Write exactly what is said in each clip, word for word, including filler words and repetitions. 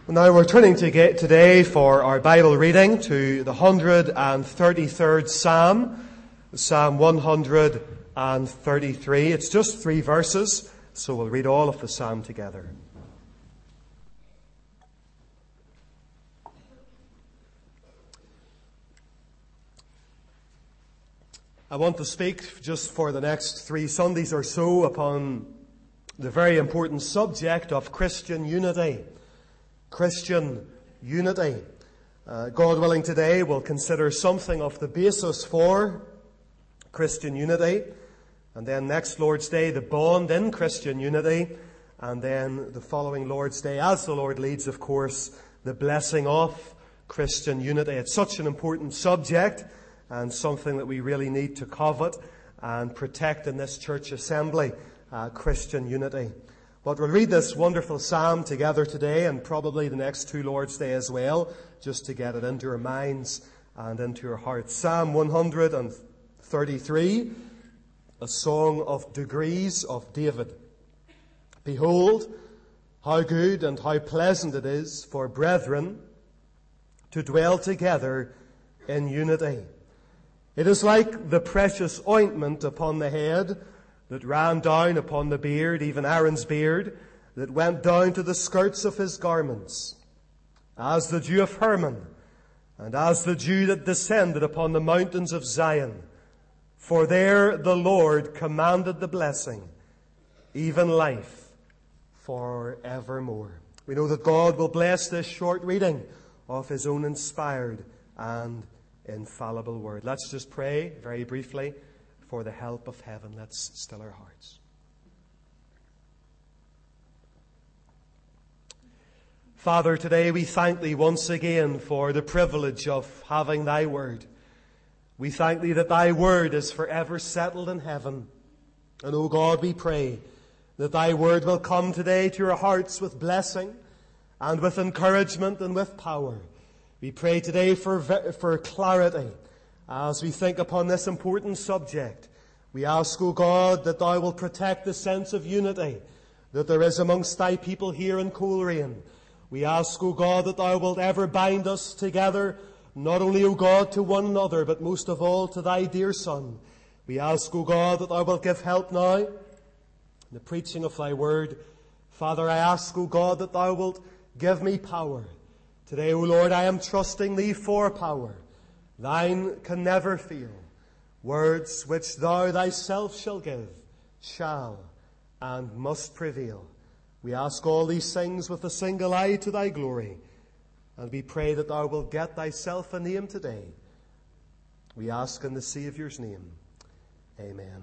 Now we're turning to get today for our Bible reading to the one hundred thirty-third Psalm, Psalm one hundred thirty-three. It's just three verses, so we'll read all of the Psalm together. I want to speak just for the next three Sundays or so upon the very important subject of Christian unity. Christian unity. Uh, God willing, today we'll consider something of the basis for Christian unity. And then next Lord's Day, the bond in Christian unity. And then the following Lord's Day, as the Lord leads, of course, the blessing of Christian unity. It's such an important subject and something that we really need to covet and protect in this church assembly, uh, Christian unity. But we'll read this wonderful psalm together today and probably the next two Lord's Day as well, just to get it into our minds and into our hearts. Psalm one hundred thirty-three, a song of degrees of David. Behold, how good and how pleasant it is for brethren to dwell together in unity. It is like the precious ointment upon the head that ran down upon the beard, even Aaron's beard, that went down to the skirts of his garments, as the dew of Hermon, and as the dew that descended upon the mountains of Zion. For there the Lord commanded the blessing, even life forevermore. We know that God will bless this short reading of His own inspired and infallible word. Let's just pray very briefly for the help of heaven. Let's still our hearts. Father, today we thank Thee once again for the privilege of having Thy word. We thank Thee that Thy word is forever settled in heaven. And, O God, we pray that Thy word will come today to our hearts with blessing and with encouragement and with power. We pray today for, for clarity as we think upon this important subject. We ask, O God, that Thou will protect the sense of unity that there is amongst Thy people here in Coleraine. We ask, O God, that Thou wilt ever bind us together, not only, O God, to one another, but most of all to Thy dear Son. We ask, O God, that Thou wilt give help now in the preaching of Thy word. Father, I ask, O God, that Thou wilt give me power. Today, O Lord, I am trusting Thee for power. Thine can never fail. Words which Thou Thyself shall give shall and must prevail. We ask all these things with a single eye to Thy glory. And we pray that Thou wilt get Thyself a name today. We ask in the Saviour's name. Amen.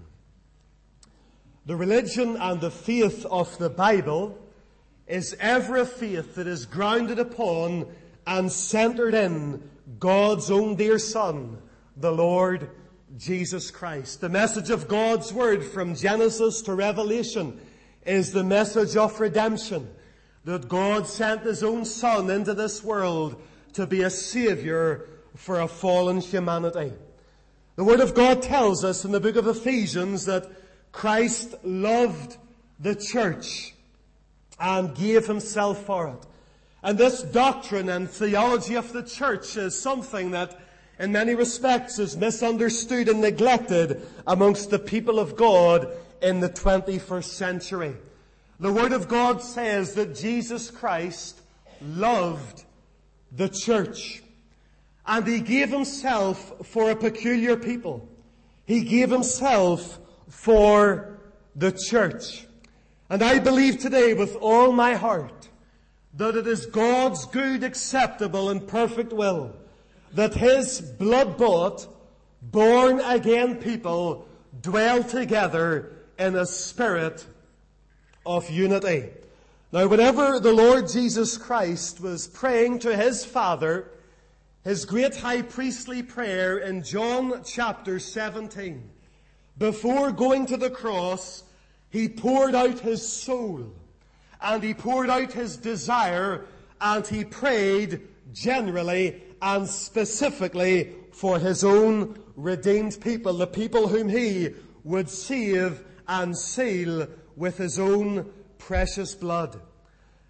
The religion and the faith of the Bible is ever a faith that is grounded upon and centered in God's own dear Son, the Lord Jesus Christ. The message of God's word from Genesis to Revelation is the message of redemption, that God sent His own Son into this world to be a Savior for a fallen humanity. The Word of God tells us in the book of Ephesians that Christ loved the church and gave Himself for it. And this doctrine and theology of the church is something that in many respects is misunderstood and neglected amongst the people of God in the twenty-first century. The Word of God says that Jesus Christ loved the church. And He gave Himself for a peculiar people. He gave Himself for the church. And I believe today with all my heart that it is God's good, acceptable, and perfect will that His blood-bought, born-again people dwell together in a spirit of unity. Now, whenever the Lord Jesus Christ was praying to His Father, His great high priestly prayer in John chapter seventeen, before going to the cross, He poured out His soul, and He poured out His desire, and He prayed generally and specifically for His own redeemed people, the people whom He would save and seal with His own precious blood.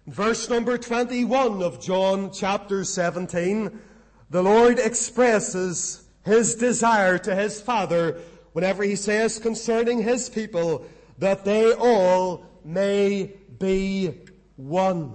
Verse number twenty-one of John chapter seventeen, the Lord expresses His desire to His Father whenever He says concerning His people that they all may be one.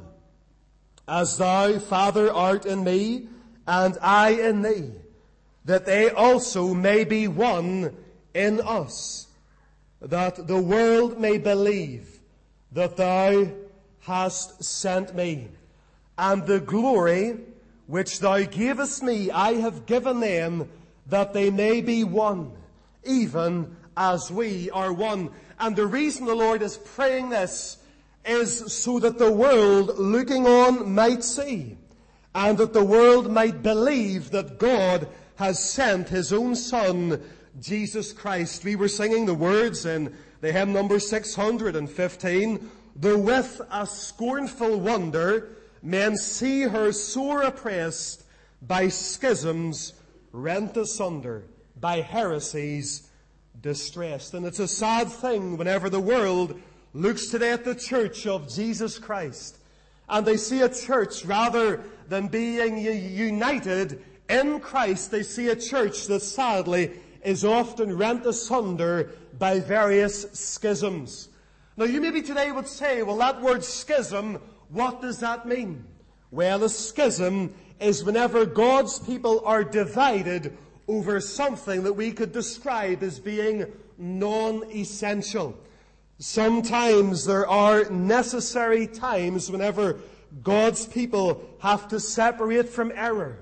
As thou, Father, art in me, and I in thee, that they also may be one in us, that the world may believe that thou hast sent me. And the glory which thou gavest me, I have given them, that they may be one, even as we are one. And the reason the Lord is praying this is so that the world looking on might see, and that the world might believe that God has sent His own Son, Jesus Christ. We were singing the words in the hymn number six hundred fifteen, though with a scornful wonder men see her sore oppressed, by schisms rent asunder, by heresies distressed. And it's a sad thing whenever the world looks today at the church of Jesus Christ, and they see a church, rather than being united in Christ, they see a church that sadly is often rent asunder by various schisms. Now you maybe today would say, well, that word schism, what does that mean? Well, a schism is whenever God's people are divided over something that we could describe as being non-essential. Sometimes there are necessary times whenever God's people have to separate from error.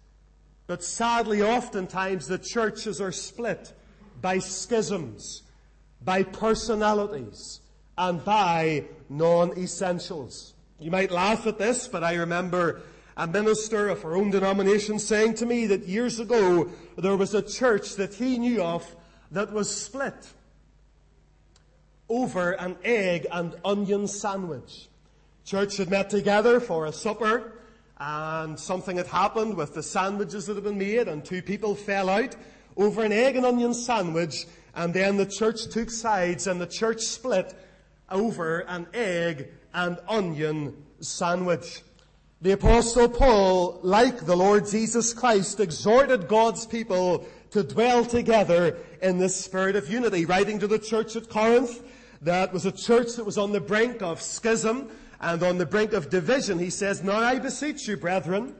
But sadly, oftentimes the churches are split by schisms, by personalities, and by non-essentials. You might laugh at this, but I remember a minister of our own denomination saying to me that years ago there was a church that he knew of that was split over an egg and onion sandwich. Church had met together for a supper, and something had happened with the sandwiches that had been made, and two people fell out over an egg and onion sandwich, and then the church took sides and the church split over an egg and onion sandwich. The Apostle Paul, like the Lord Jesus Christ, exhorted God's people to dwell together in this spirit of unity. Writing to the church at Corinth, that was a church that was on the brink of schism and on the brink of division, he says, "Now I beseech you, brethren,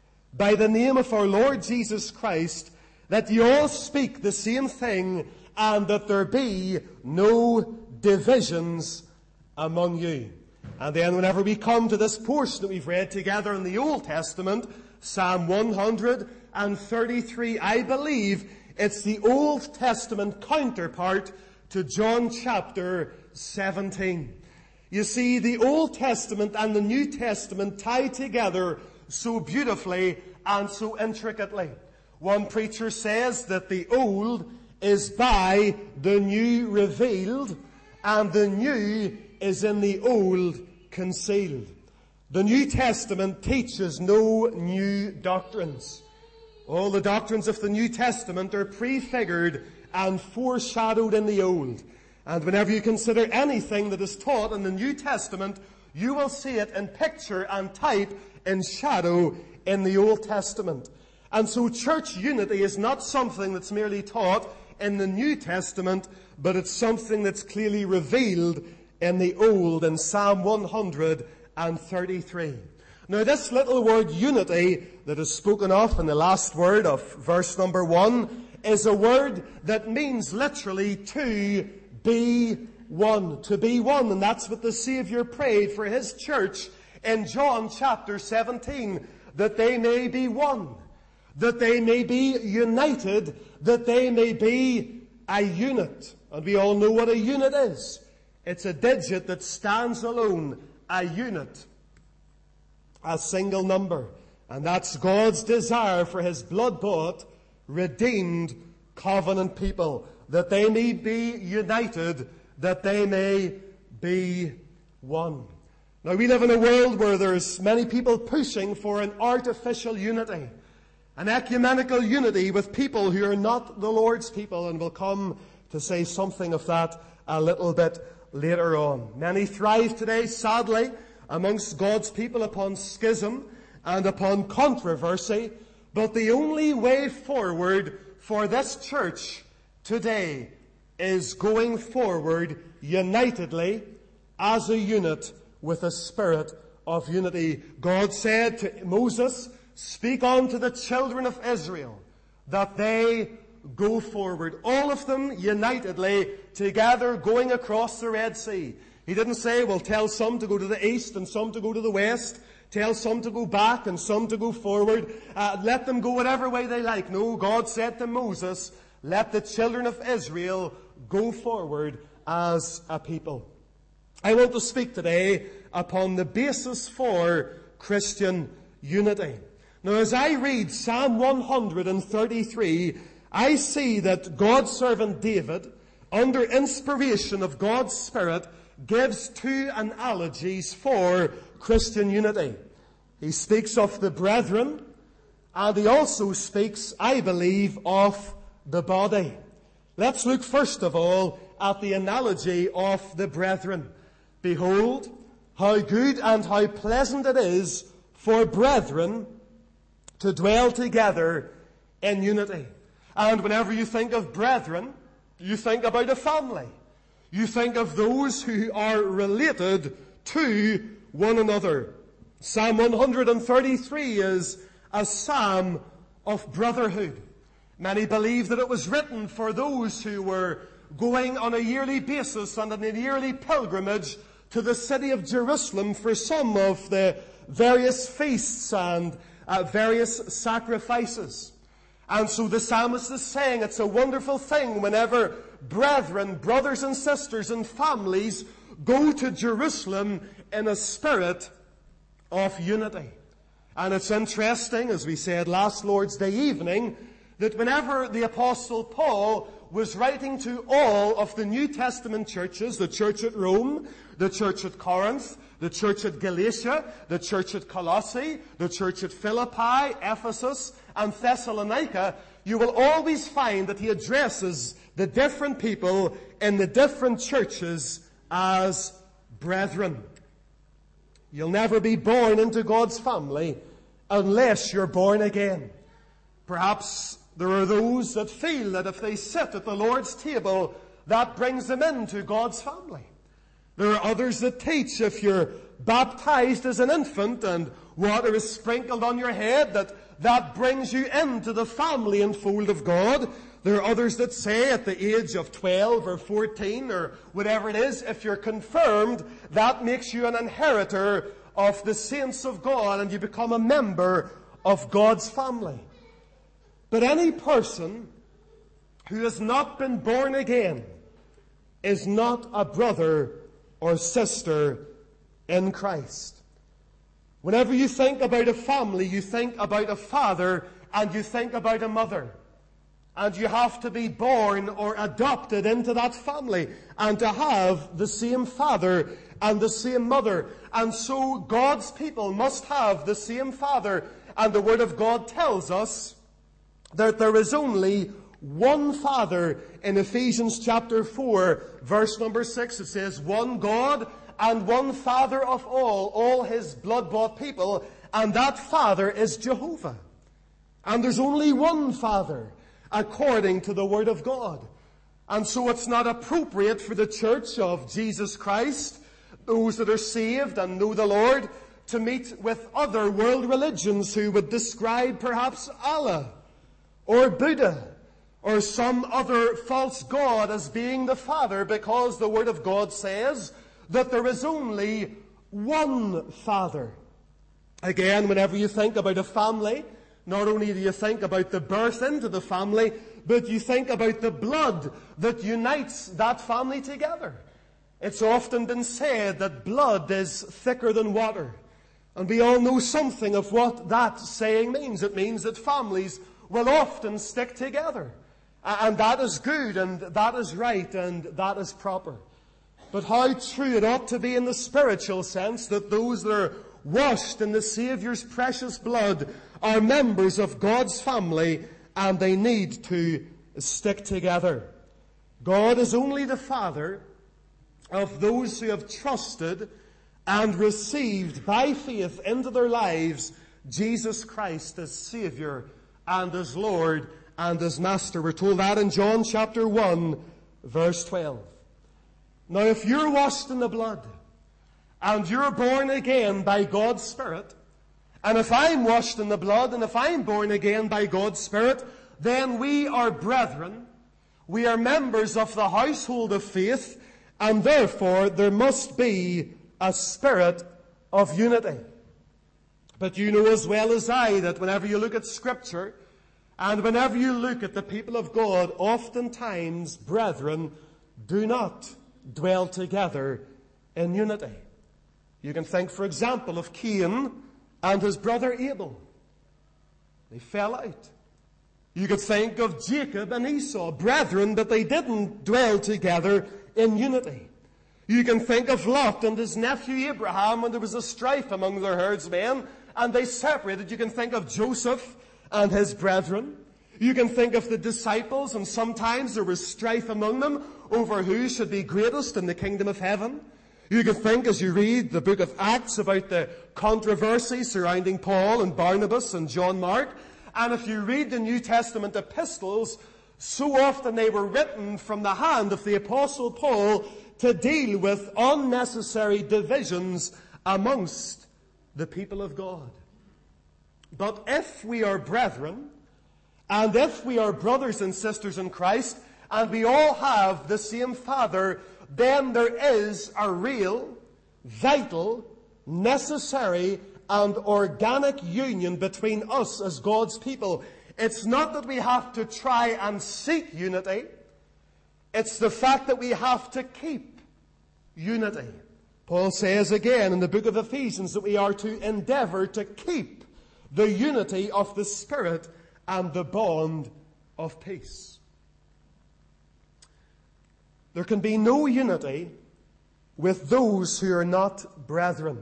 by the name of our Lord Jesus Christ, that ye all speak the same thing, and that there be no divisions among you." And then whenever we come to this portion that we've read together in the Old Testament, Psalm one hundred thirty-three, I believe it's the Old Testament counterpart to John chapter seventeen. You see, the Old Testament and the New Testament tie together so beautifully and so intricately. One preacher says that the Old is by the New revealed, and the New is in the Old concealed. The New Testament teaches no new doctrines. All the doctrines of the New Testament are prefigured and foreshadowed in the Old. And whenever you consider anything that is taught in the New Testament, you will see it in picture and type and shadow in the Old Testament. And so church unity is not something that's merely taught in the New Testament, but it's something that's clearly revealed in the Old, in Psalm one hundred thirty-three. Now this little word unity that is spoken of in the last word of verse number one is a word that means literally to be one. To be one. And that's what the Savior prayed for His church in John chapter seventeen. That they may be one. That they may be united. That they may be a unit. And we all know what a unit is. It's a digit that stands alone. A unit. A single number. And that's God's desire for His blood-bought, redeemed, covenant people. That they may be united, that they may be one. Now we live in a world where there's many people pushing for an artificial unity, an ecumenical unity with people who are not the Lord's people, and we'll come to say something of that a little bit later on. Many thrive today, sadly, amongst God's people upon schism and upon controversy. But the only way forward for this church today is going forward unitedly as a unit with a spirit of unity. God said to Moses, "Speak unto the children of Israel that they go forward." All of them unitedly together going across the Red Sea. He didn't say, well, tell some to go to the east and some to go to the west. Tell some to go back and some to go forward. Uh, let them go whatever way they like. No, God said to Moses, let the children of Israel go forward as a people. I want to speak today upon the basis for Christian unity. Now, as I read Psalm one hundred thirty-three, I see that God's servant David, under inspiration of God's Spirit, gives two analogies for Christian unity. He speaks of the brethren, and he also speaks, I believe, of the body. Let's look first of all at the analogy of the brethren. Behold, how good and how pleasant it is for brethren to dwell together in unity. And whenever you think of brethren, you think about a family. You think of those who are related to one another. Psalm one hundred thirty-three is a psalm of brotherhood. Many believe that it was written for those who were going on a yearly basis and on a yearly pilgrimage to the city of Jerusalem for some of the various feasts and uh, various sacrifices. And so the psalmist is saying it's a wonderful thing whenever brethren, brothers and sisters and families go to Jerusalem in a spirit of unity. And it's interesting, as we said last Lord's Day evening, that whenever the Apostle Paul was writing to all of the New Testament churches, the church at Rome, the church at Corinth, the church at Galatia, the church at Colossae, the church at Philippi, Ephesus, and Thessalonica, you will always find that he addresses the different people in the different churches as brethren. You'll never be born into God's family unless you're born again. Perhaps there are those that feel that if they sit at the Lord's table, that brings them into God's family. There are others that teach if you're baptized as an infant and water is sprinkled on your head, that that brings you into the family and fold of God. There are others that say at the age of twelve or fourteen or whatever it is, if you're confirmed, that makes you an inheritor of the saints of God and you become a member of God's family. But any person who has not been born again is not a brother or sister in Christ. Whenever you think about a family, you think about a father and you think about a mother. And you have to be born or adopted into that family and to have the same father and the same mother. And so God's people must have the same father. And the Word of God tells us that there is only one Father. In Ephesians chapter four, verse number six, it says, one God and one Father of all, all His blood-bought people, and that Father is Jehovah. And there's only one Father, according to the Word of God. And so it's not appropriate for the Church of Jesus Christ, those that are saved and know the Lord, to meet with other world religions who would describe perhaps Allah or Buddha or some other false god as being the Father, because the Word of God says that there is only one Father. Again, whenever you think about a family, not only do you think about the birth into the family, but you think about the blood that unites that family together. It's often been said that blood is thicker than water. And we all know something of what that saying means. It means that families will often stick together. And that is good, and that is right, and that is proper. But how true it ought to be in the spiritual sense that those that are washed in the Saviour's precious blood are members of God's family, and they need to stick together. God is only the Father of those who have trusted and received by faith into their lives Jesus Christ as Savior and as Lord and as Master. We're told that in John chapter one, verse twelve. Now, if you're washed in the blood, and you're born again by God's Spirit, and if I'm washed in the blood, and if I'm born again by God's Spirit, then we are brethren. We are members of the household of faith, and therefore there must be a spirit of unity. But you know as well as I that whenever you look at Scripture, and whenever you look at the people of God, oftentimes brethren do not dwell together in unity. You can think, for example, of Cain and his brother Abel. They fell out. You could think of Jacob and Esau, brethren, but they didn't dwell together in unity. You can think of Lot and his nephew Abraham when there was a strife among their herdsmen and they separated. You can think of Joseph and his brethren. You can think of the disciples, and sometimes there was strife among them over who should be greatest in the kingdom of heaven. You can think, as you read the book of Acts, about the controversy surrounding Paul and Barnabas and John Mark. And if you read the New Testament epistles, so often they were written from the hand of the Apostle Paul to deal with unnecessary divisions amongst the people of God. But if we are brethren, and if we are brothers and sisters in Christ, and we all have the same Father, then there is a real, vital, necessary, and organic union between us as God's people. It's not that we have to try and seek unity. It's the fact that we have to keep unity. Paul says again in the book of Ephesians that we are to endeavor to keep the unity of the Spirit and the bond of peace. There can be no unity with those who are not brethren,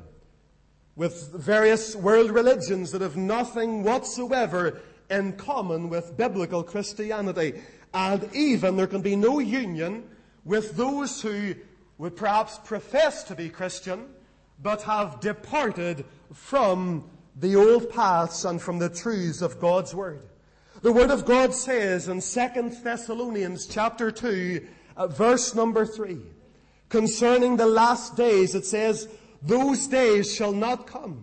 with various world religions that have nothing whatsoever in common with biblical Christianity. And even there can be no union with those who would perhaps profess to be Christian, but have departed from the old paths and from the truths of God's Word. The Word of God says in Second Thessalonians chapter two, Uh, verse number three, concerning the last days, it says, those days shall not come,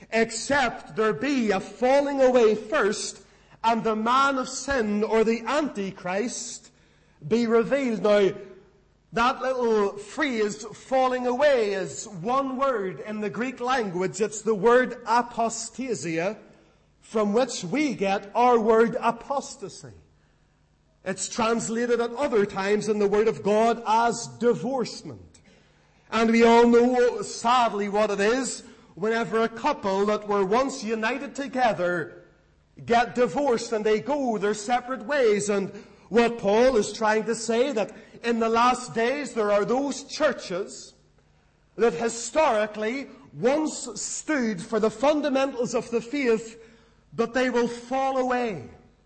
except there be a falling away first, and the man of sin, or the Antichrist, be revealed. Now, that little phrase, falling away, is one word in the Greek language. It's the word apostasia, from which we get our word apostasy. It's translated at other times in the Word of God as divorcement. And we all know, sadly, what it is whenever a couple that were once united together get divorced and they go their separate ways. And what Paul is trying to say, that in the last days there are those churches that historically once stood for the fundamentals of the faith, but they will fall away.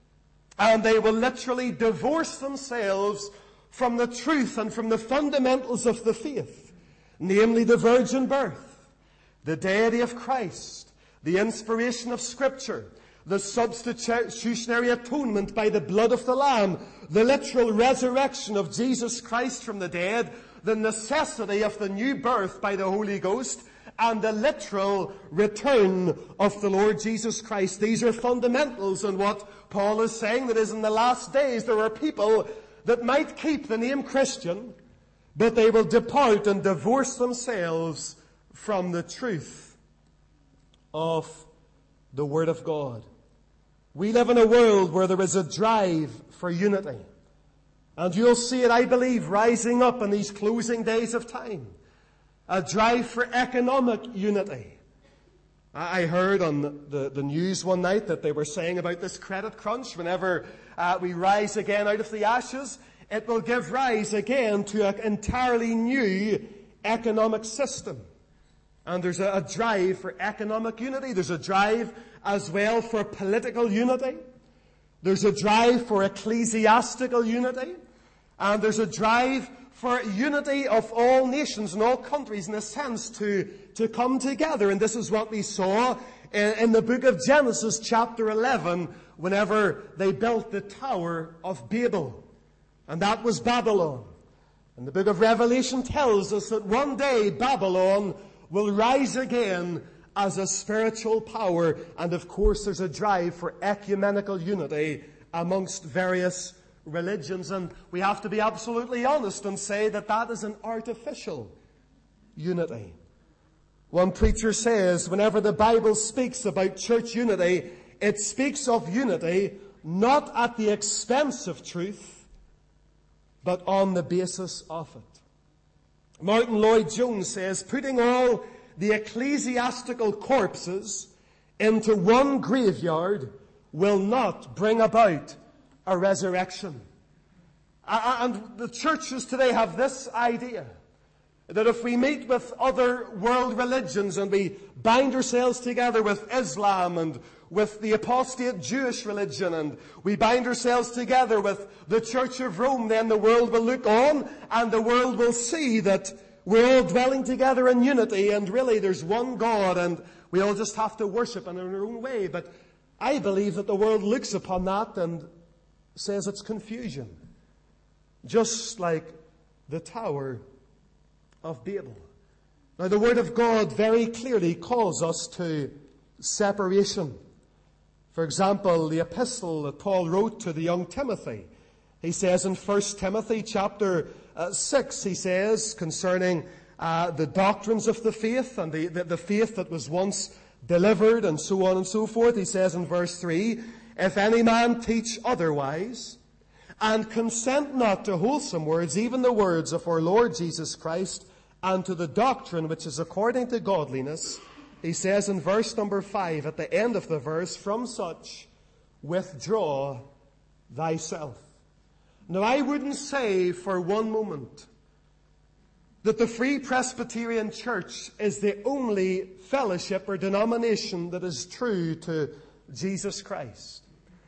And they will literally divorce themselves from the truth and from the fundamentals of the faith, namely the virgin birth, the deity of Christ, the inspiration of Scripture, the substitutionary atonement by the blood of the Lamb, the literal resurrection of Jesus Christ from the dead, the necessity of the new birth by the Holy Ghost, and the literal return of the Lord Jesus Christ. These are fundamentals, and what Paul is saying, that is, in the last days there are people that might keep the name Christian, but they will depart and divorce themselves from the truth of the Word of God. We live in a world where there is a drive for unity. And you'll see it, I believe, rising up in these closing days of time. A drive for economic unity. I heard on the, the, the news one night that they were saying about this credit crunch. Whenever uh, we rise again out of the ashes, it will give rise again to an entirely new economic system. And there's a, a drive for economic unity. There's a drive as well for political unity. There's a drive for ecclesiastical unity. And there's a drive for unity of all nations and all countries, in a sense, to, to come together. And this is what we saw in, in the book of Genesis, chapter eleven, whenever they built the Tower of Babel. And that was Babylon. And the book of Revelation tells us that one day Babylon will rise again as a spiritual power. And of course there's a drive for ecumenical unity amongst various religions. And we have to be absolutely honest and say that that is an artificial unity. One preacher says, whenever the Bible speaks about church unity, it speaks of unity not at the expense of truth, but on the basis of it. Martin Lloyd-Jones says, putting all the ecclesiastical corpses into one graveyard will not bring about a resurrection. And the churches today have this idea, that if we meet with other world religions and we bind ourselves together with Islam and with the apostate Jewish religion, and we bind ourselves together with the Church of Rome, then the world will look on and the world will see that we're all dwelling together in unity, and really there's one God and we all just have to worship in our own way. But I believe that the world looks upon that and says it's confusion. Just like the Tower of Babel. Now the Word of God very clearly calls us to separation. For example, the epistle that Paul wrote to the young Timothy. He says in First Timothy chapter uh, six, he says concerning uh, the doctrines of the faith and the, the, the faith that was once delivered and so on and so forth. He says in verse three, if any man teach otherwise, and consent not to wholesome words, even the words of our Lord Jesus Christ, and to the doctrine which is according to godliness, he says in verse number five, at the end of the verse, from such withdraw thyself. Now I wouldn't say for one moment that the Free Presbyterian Church is the only fellowship or denomination that is true to Jesus Christ.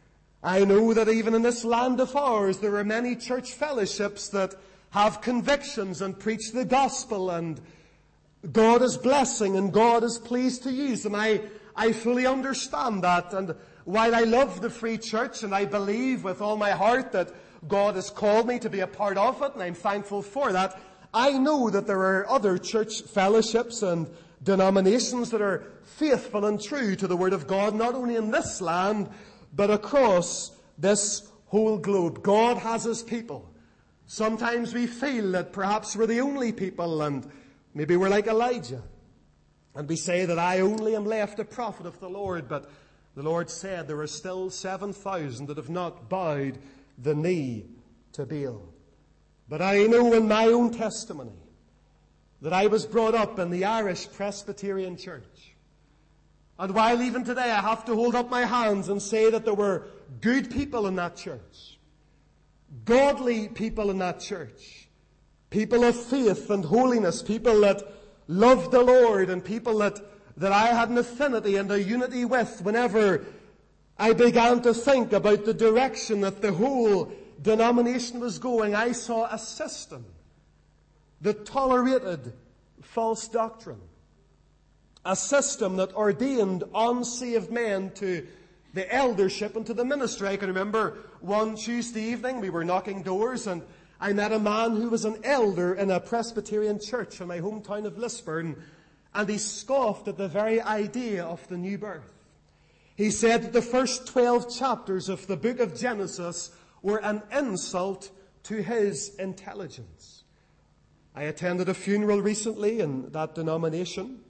I know that even in this land of ours, there are many church fellowships that have convictions and preach the gospel, and God is blessing and God is pleased to use them. I, I fully understand that. And while I love the Free Church and I believe with all my heart that God has called me to be a part of it, and I'm thankful for that, I know that there are other church fellowships and denominations that are faithful and true to the Word of God, not only in this land, but across this whole globe. God has His people. Sometimes we feel that perhaps we're the only people, and maybe we're like Elijah. And we say that I only am left a prophet of the Lord, but the Lord said there are still seven thousand that have not bowed the knee to Baal. But I know in my own testimony that I was brought up in the Irish Presbyterian Church. And while even today I have to hold up my hands and say that there were good people in that church, godly people in that church, people of faith and holiness, people that loved the Lord, and people that, that I had an affinity and a unity with, whenever I began to think about the direction that the whole denomination was going, I saw a system that tolerated false doctrine. A system that ordained unsaved men to the eldership and to the ministry. I can remember one Tuesday evening, we were knocking doors, and I met a man who was an elder in a Presbyterian church in my hometown of Lisburn, and he scoffed at the very idea of the new birth. He said that the first twelve chapters of the book of Genesis were an insult to his intelligence. I attended a funeral recently in that denomination,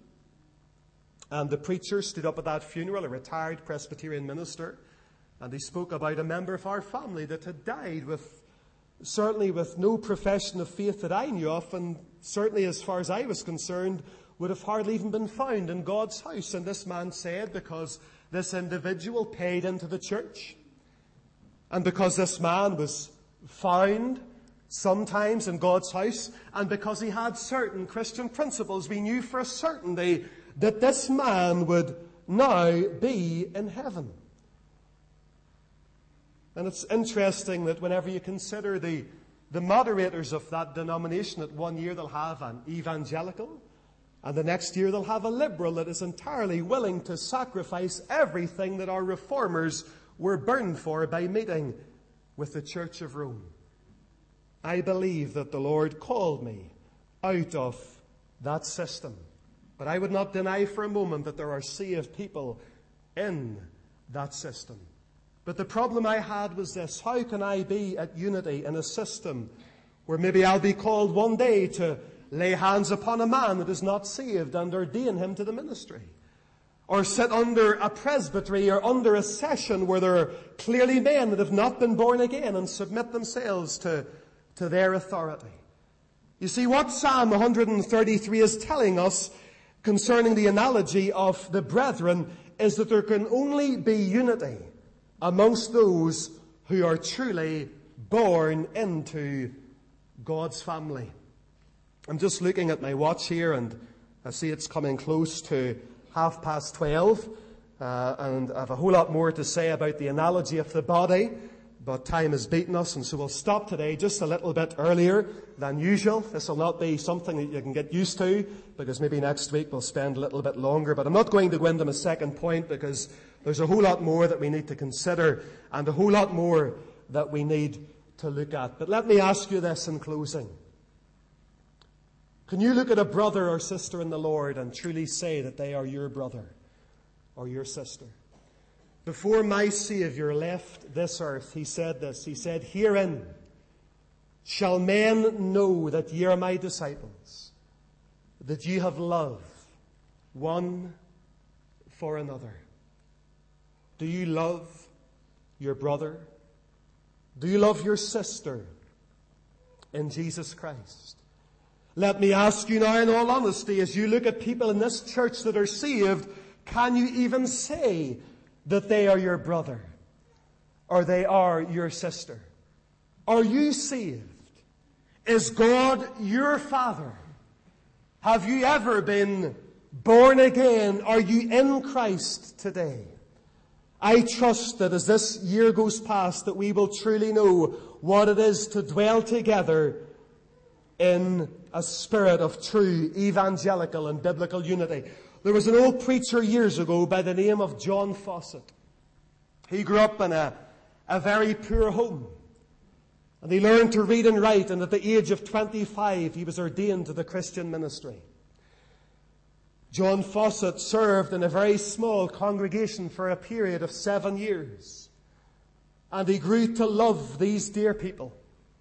and the preacher stood up at that funeral, a retired Presbyterian minister, and he spoke about a member of our family that had died with, certainly with no profession of faith that I knew of, and certainly as far as I was concerned, would have hardly even been found in God's house. And this man said, because this individual paid into the church, and because this man was found sometimes in God's house, and because he had certain Christian principles, we knew for a certainty that this man would now be in heaven. And it's interesting that whenever you consider the The moderators of that denomination, at one year they'll have an evangelical, and the next year they'll have a liberal that is entirely willing to sacrifice everything that our reformers were burned for by meeting with the Church of Rome. I believe that the Lord called me out of that system. But I would not deny for a moment that there are saved people in that system. But the problem I had was this: how can I be at unity in a system where maybe I'll be called one day to lay hands upon a man that is not saved and ordain him to the ministry? Or sit under a presbytery or under a session where there are clearly men that have not been born again and submit themselves to, to their authority. You see, what Psalm one thirty-three is telling us concerning the analogy of the brethren is that there can only be unity amongst those who are truly born into God's family. I'm just looking at my watch here, and I see it's coming close to half past twelve, uh, and I have a whole lot more to say about the analogy of the body, but time has beaten us, and so we'll stop today just a little bit earlier than usual. This will not be something that you can get used to, because maybe next week we'll spend a little bit longer, but I'm not going to go into my second point, because there's a whole lot more that we need to consider and a whole lot more that we need to look at. But let me ask you this in closing. Can you look at a brother or sister in the Lord and truly say that they are your brother or your sister? Before my Saviour left this earth, he said this. He said, "Herein shall men know that ye are my disciples, that ye have love one for another." Do you love your brother? Do you love your sister in Jesus Christ? Let me ask you now in all honesty, as you look at people in this church that are saved, can you even say that they are your brother or they are your sister? Are you saved? Is God your Father? Have you ever been born again? Are you in Christ today? I trust that as this year goes past, that we will truly know what it is to dwell together in a spirit of true evangelical and biblical unity. There was an old preacher years ago by the name of John Fawcett. He grew up in a, a very poor home. And he learned to read and write, and at the age of twenty-five he was ordained to the Christian ministry. John Fawcett served in a very small congregation for a period of seven years. And he grew to love these dear people.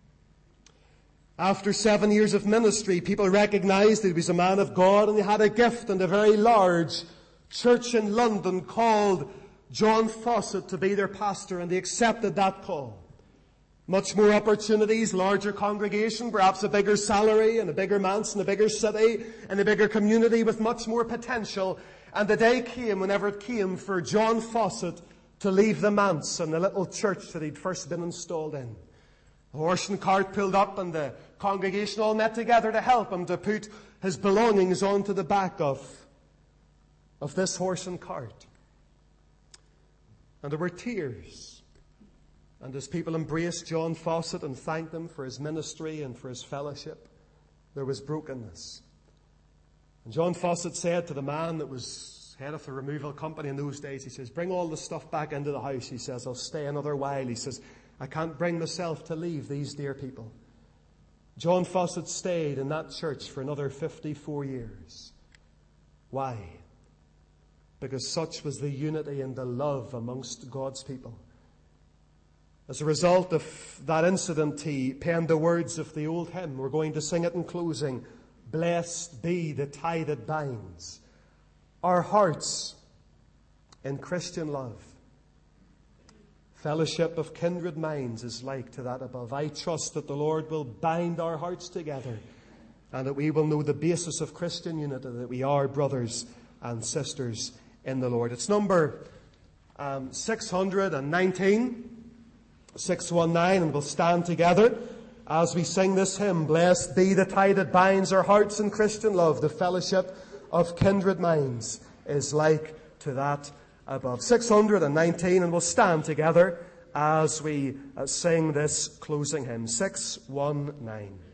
After seven years of ministry, people recognized that he was a man of God, and he had a gift, and a very large church in London called John Fawcett to be their pastor, and they accepted that call. Much more opportunities, larger congregation, perhaps a bigger salary and a bigger manse in a bigger city and a bigger community with much more potential. And the day came, whenever it came, for John Fawcett to leave the manse and the little church that he'd first been installed in. A horse and cart pulled up, and the congregation all met together to help him to put his belongings onto the back of, of this horse and cart. And there were tears. And as people embraced John Fawcett and thanked him for his ministry and for his fellowship, there was brokenness. And John Fawcett said to the man that was head of the removal company in those days, he says, "Bring all the stuff back into the house." He says, "I'll stay another while." He says, "I can't bring myself to leave these dear people." John Fawcett stayed in that church for another fifty-four years. Why? Because such was the unity and the love amongst God's people. As a result of that incident, he penned the words of the old hymn. We're going to sing it in closing. "Blessed be the tie that binds our hearts in Christian love. Fellowship of kindred minds is like to that above." I trust that the Lord will bind our hearts together, and that we will know the basis of Christian unity, that we are brothers and sisters in the Lord. It's number um, six hundred nineteen. six one nine, and we'll stand together as we sing this hymn. "Blessed be the tie that binds our hearts in Christian love. The fellowship of kindred minds is like to that above." six hundred nineteen, and we'll stand together as we uh, sing this closing hymn, six one nine.